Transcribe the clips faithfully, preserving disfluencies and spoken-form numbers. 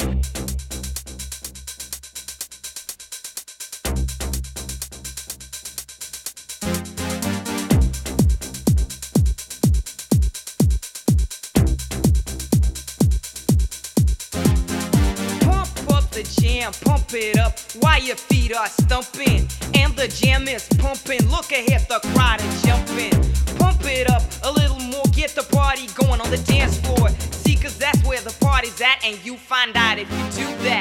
Pump it up while your feet are stumping and the jam is pumping. Look ahead, the crowd is jumping. Pump it up a little more, get the party going on the dance floor. See, cause that's where the party's at, and you find out if you do that.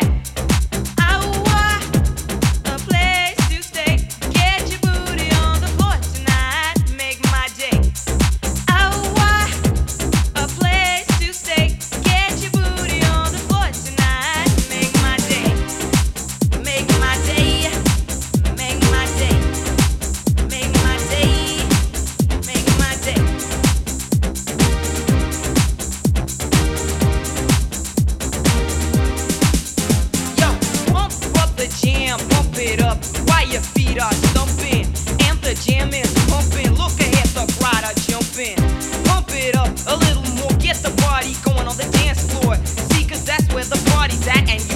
Pump it up while your feet are stumping and the jam is pumping. Look ahead, the crowd are jumping. Pump it up a little more, get the party going on the dance floor. See, cause that's where the party's at, and you